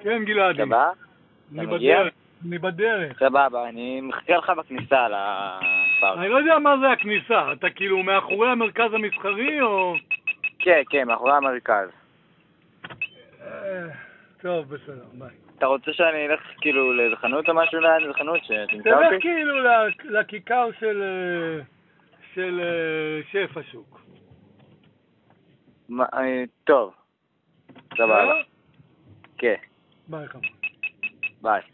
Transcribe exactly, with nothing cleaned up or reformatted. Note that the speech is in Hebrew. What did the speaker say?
כן, גלעדי. אתה בא? אני אתה מגיע? בדרך. אני בדרך. סבבה, אני מחכה לך בכניסה לפארק. אני לא יודע מה זה הכניסה. אתה כאילו מאחורי המרכז המסחרי או... כן, כן, מאחורי המרכז. אה, טוב, בסדר, ביי. אתה רוצה שאני אלך כאילו לאיזה חנות או משהו ליד איזה חנות שתמצא תלך אותי? כאילו לכ- לכיכר של... אה, של אה, שף השוק. מה, אה, טוב. סבבה. בסדר? כן, ביי, חמוד. ביי.